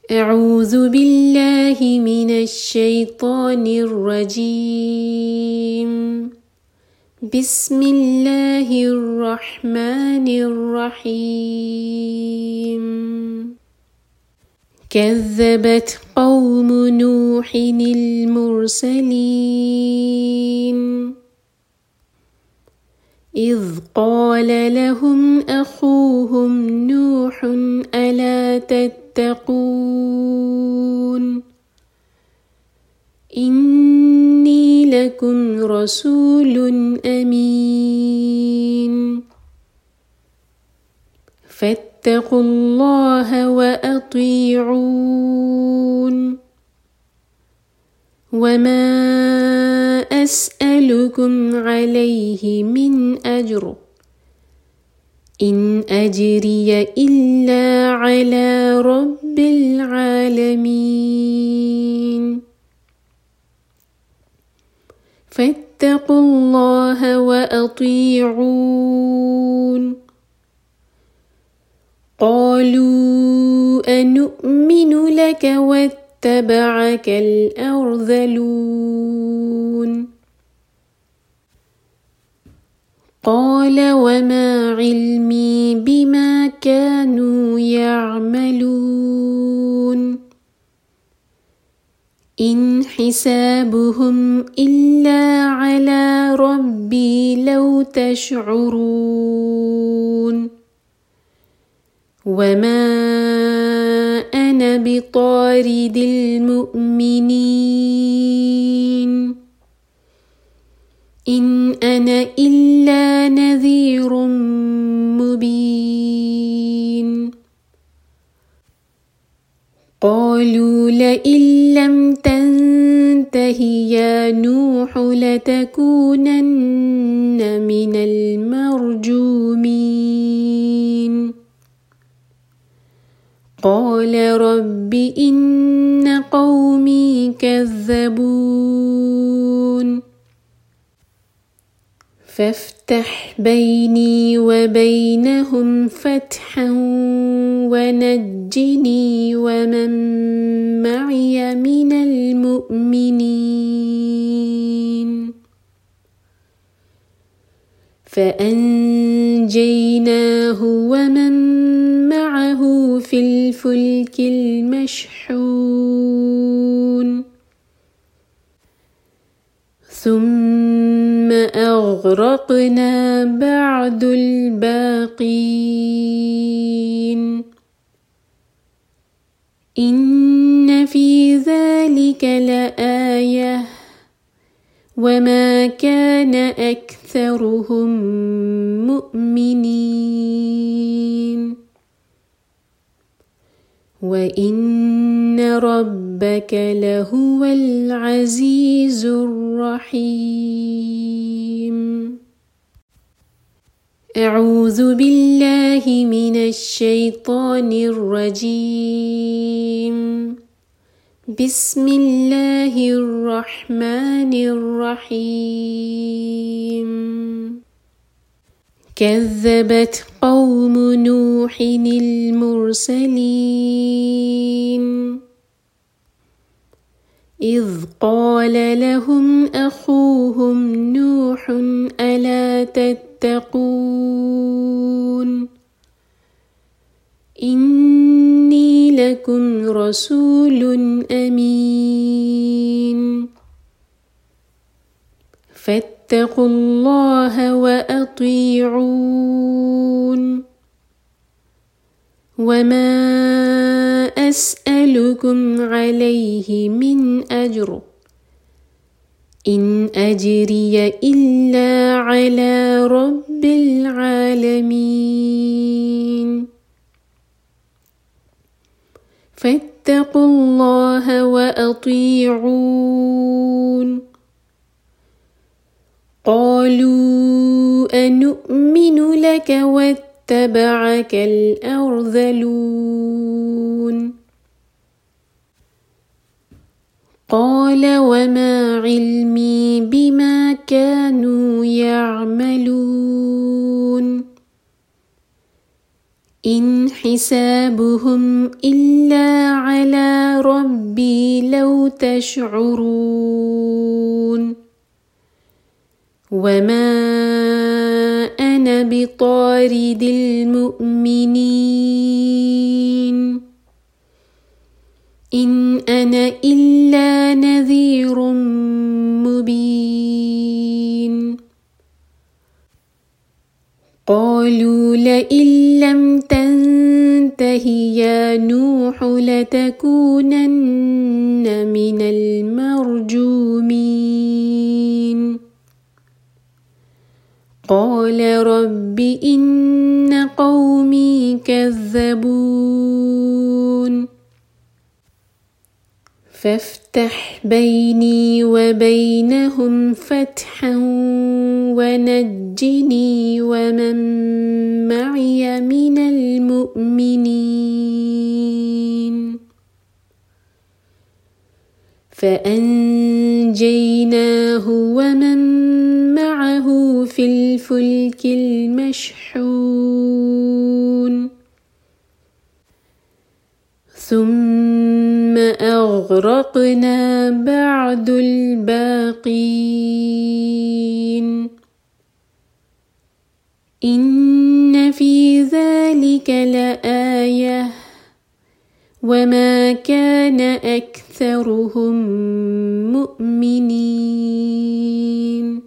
أعوذ بالله من الشيطان الرجيم. بسم الله الرحمن الرحيم. كذبت قوم نوح المرسلين إذ قال لهم أخوهم نوح ألا تتقون إني لكم رسول أمين فاتقوا الله وأطيعون وما أسألكم عليه من أجر إن أجري إلا على رب العالمين فاتقوا الله وأطيعون قالوا أنؤمن لك واتبعك الأرذلون قال وما علمي بما كانوا يعملون إن حسابهم إلا على ربي لو تشعرون وما أنا بطارد المؤمنين إن أنا إلا نذير مبين قالوا لئن لم تنته يا نوح لتكونن من المرجومين قال رب إن قومي كذبون فافتح بيني وبينهم فتحا ونجني ومن معي من المؤمنين فأنجيناه ومن معه في الفلك المشحون ثم أغرقنا بعد الباقين إن في ذلك لآية وما كان أكثرهم مؤمنين وإن ربك لهو العزيز الرحيم. أعوذ بالله من الشيطان الرجيم. بسم الله الرحمن الرحيم. كذبت قوم نوح المرسلين إذ قال لهم أخوهم نوح ألا تتقون إني لكم رسول أمين فاتقوا الله وأطيعون وما أسألكم عليه من أجر إن أجري إلا على رب العالمين فاتقوا الله وأطيعون قالوا أنؤمن لك واتبعك الأرذلون قال وما علمي بما كانوا يعملون إن حسابهم إلا على ربي لو تشعرون وما أنا بطارد المؤمنين إن أنا إلا نذير مبين قالوا لئن لم تنته يا نوح لتكونن من المرجومين قال رب إن قومي كذبون فافتح بيني وبينهم فتحا ونجني ومن معي من المؤمنين فأنجيناه ومن معه في الفلك المشحون ثم أغرقنا بعد الباقين إن في ذلك لآية وما كان أكثرهم مؤمنين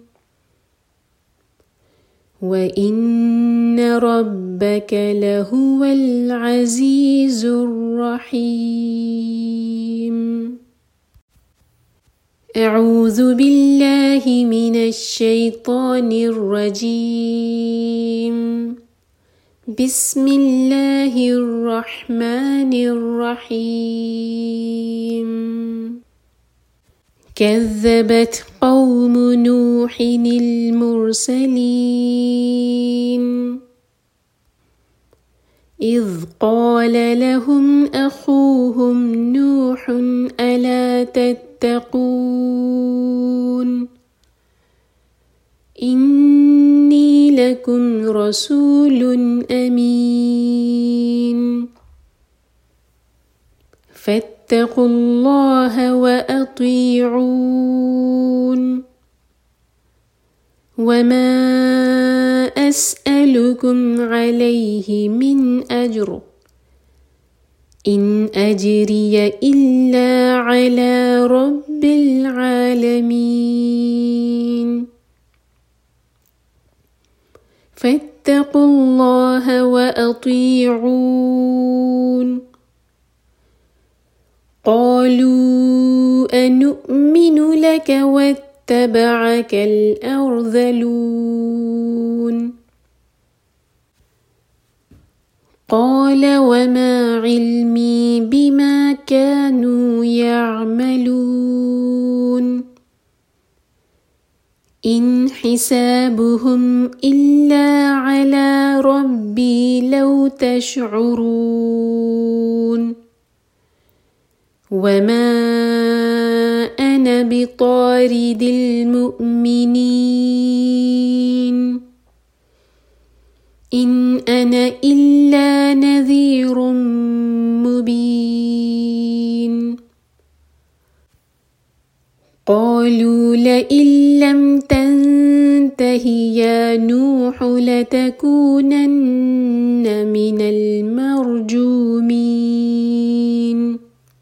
وإن ربك لهو العزيز الرحيم أعوذ بالله من الشيطان الرجيم بسم الله الرحمن الرحيم كذبت قوم نوح المرسلين إذ قال لهم أخوهم نوح ألا تتقون إني لكم رسول أمين فاتقوا الله وأطيعون وما أسألكم عليه من أجر إن أجري إلا على رب العالمين فاتقوا الله وأطيعون قالوا أنؤمن لك واتبعك الأرذلون قال وما علمي بما كانوا يعملون إن حسابهم إلا على ربي لو تشعرون وما أنا بطارد المؤمنين إن أنا إلا نذير مبين قالوا لئن لم تنته يا نوح لتكونن من المرجومين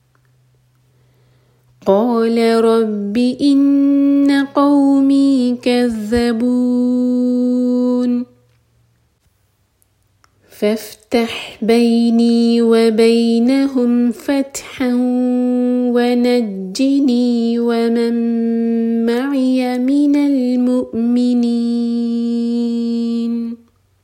قال رب إن قومي كذبون فافتح بيني وبينهم فتحا ونجني ومن معي من المؤمنين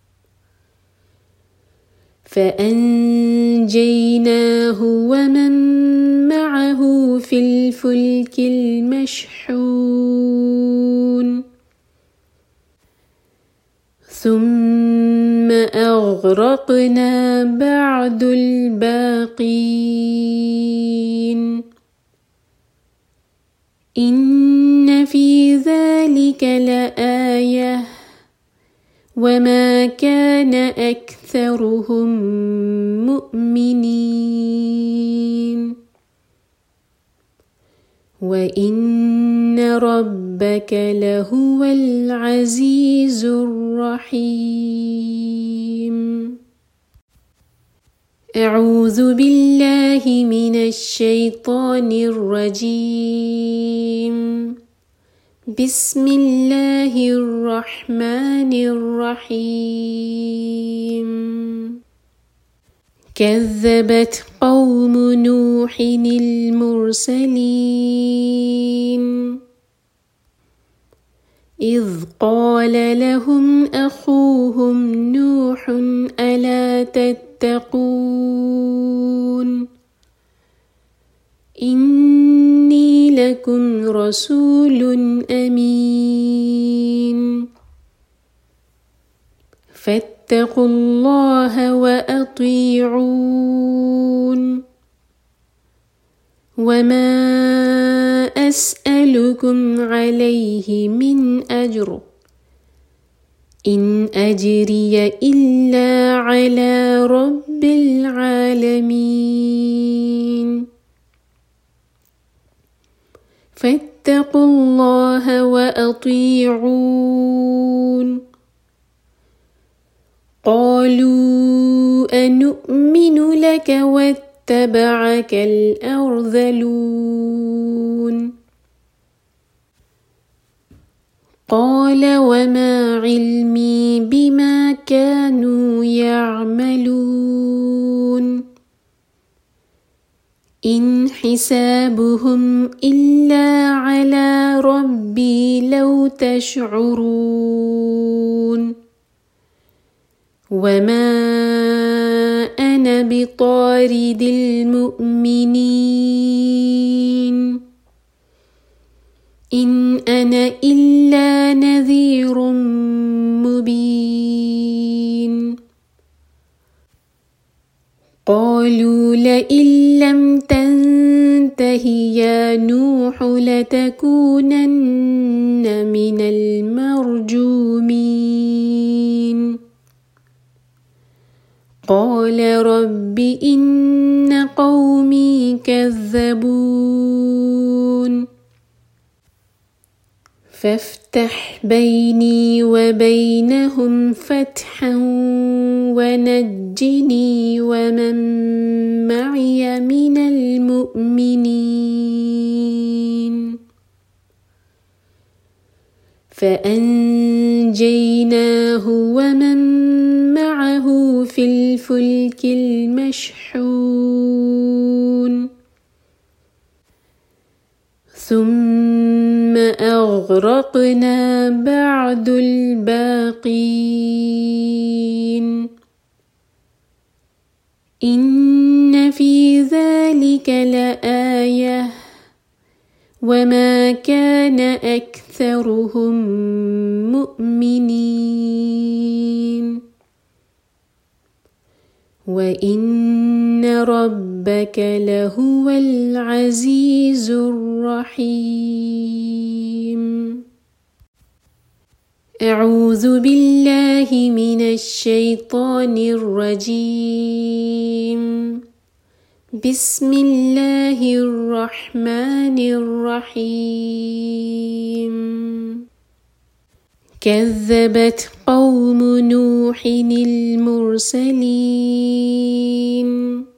فأنجيناه ومن معه في الفلك المشحون ثم أغرقنا بعد الباقين إن في ذلك لآية وما كان أكثرهم مؤمنين وإن ربك لهو العزيز الرحيم. أعوذ بالله من الشيطان الرجيم. بسم الله الرحمن الرحيم. كذبت قوم نوح المرسلين إذ قال لهم أخوهم نوح ألا تتقون إني لكم رسول أمين فاتقوا الله وأطيعون وما أسألكم عليه من أجر إن أجري إلا على رب العالمين فاتقوا الله وأطيعون قالوا أنؤمن لك واتبعك الأرذلون قال وما علمي بما كانوا يعملون إن حسابهم إلا على ربي لو تشعرون وما أنا بطارد المؤمنين إن أنا إلا نذير مبين قالوا لئن لم تنته يا نوح لتكونن من المرجومين قال رب إن قومي كذبون فافتح بيني وبينهم فتحا ونجني ومن معي من المؤمنين فأنجيناه ومن معه في الفلك المشحون ثم أغرقنا بعد الباقين إن في ذلك لآية وما كان أكثرهم مؤمنين وإن ربك لهو العزيز الرحيم. أعوذ بالله من الشيطان الرجيم. بسم الله الرحمن الرحيم. كذبت قوم نوح المرسلين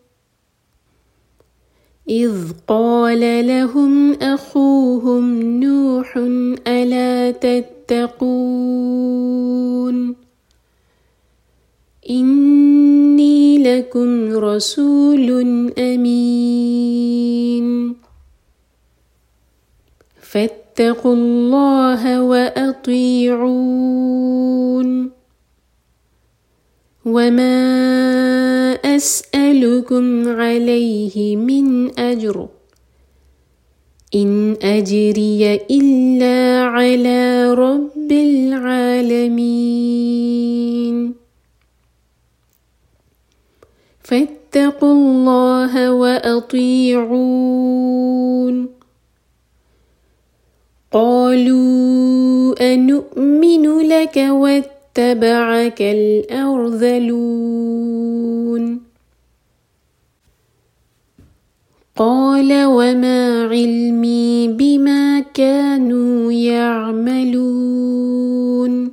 إذ قال لهم أخوهم نوح ألا تتقون إني لكم رسول أمين فاتقوا الله وأطيعون وما أسألكم عليه من أجر إن أجري إلا على رب العالمين فاتقوا الله وأطيعون قالوا أنؤمن لك واتبعك الأرذلون قال وما علمي بما كانوا يعملون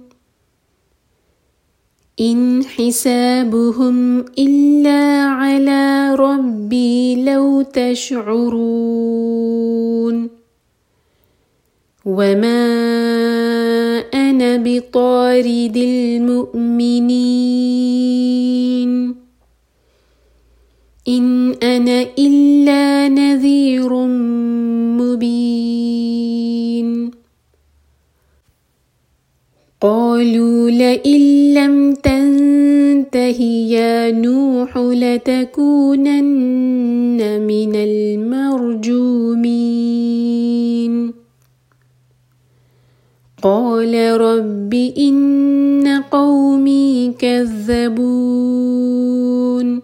إن حسابهم إلا على ربي لو تشعرون وما أنا بطارد المؤمنين إن أنا إلا نذير مبين قالوا لئن لم تنته يا نوح لتكونن من المرجومين قال رب إن قومي كذبون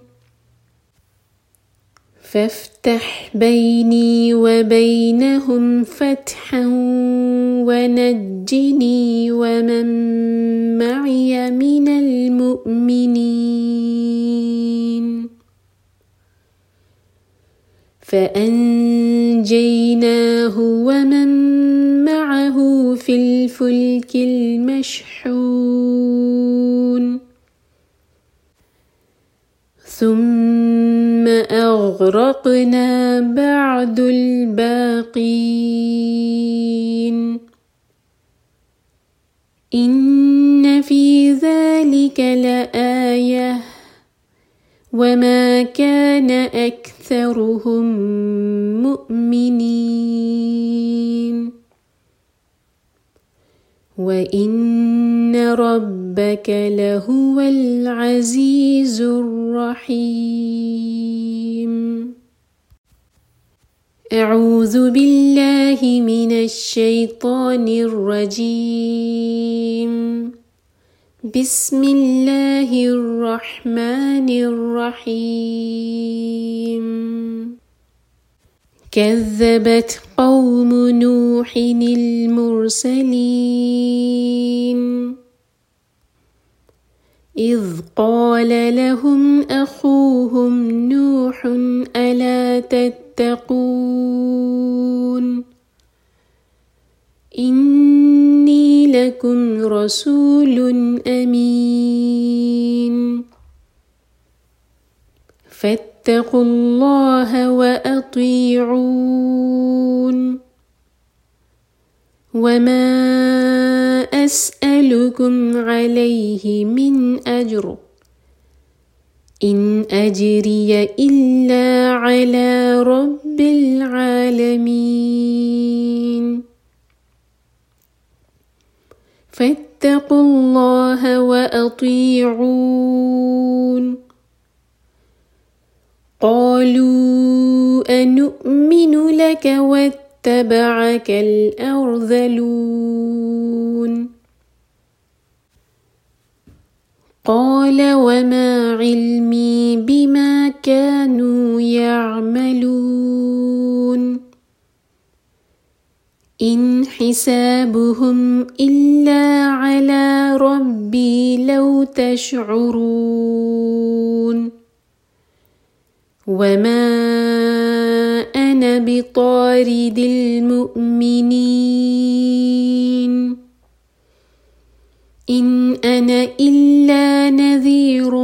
فافتح بيني وبينهم فتحا ونجني ومن معي من المؤمنين فأنجيناه ومن معه في الفلك المشحون ثم أغرقنا بعد الباقين إن في ذلك لآية وما كان أكثرهم مؤمنين وإن ربك لهو العزيز الرحيم. أعوذ بالله من الشيطان الرجيم. بسم الله الرحمن الرحيم. كذبت قوم نوح المرسلين إذ قال لهم أخوهم نوح ألا تتقون إني لكم رسول أمين فاتقوا الله وأطيعون وما أسألكم عليه من أجر إن أجري إلا على رب العالمين فاتقوا الله وأطيعون قالوا أنؤمن لك واتبعك الأرذلون قال وما علمي بما كانوا يعملون إن حسابهم إلا على ربي لو تشعرون وما أنا بطارد المؤمنين إن أنا إلا نذير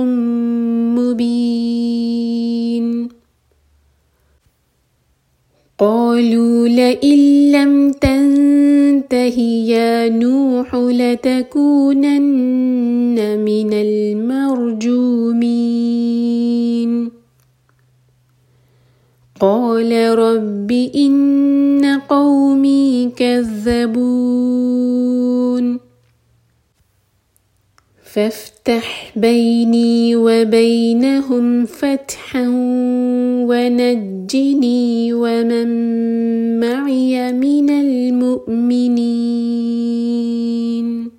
مبين قالوا لئن لم تنته يا نوح لتكونن من المرجومين قال رب إن قومي كذبون فافتح بيني وبينهم فتحا ونجني ومن معي من المؤمنين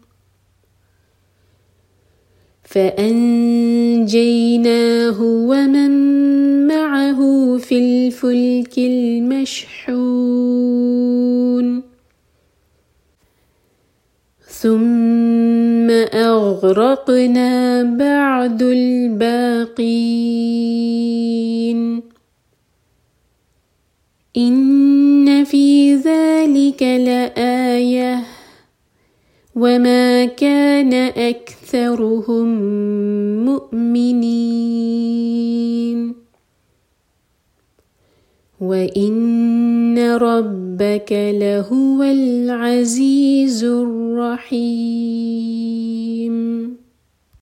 فأنجيناه ومن معه في الفلك المشحون ثم أغرقنا بعد الباقين إن في ذلك لآية وما كان أكثرهم مؤمنين وإن ربك لهو العزيز الرحيم.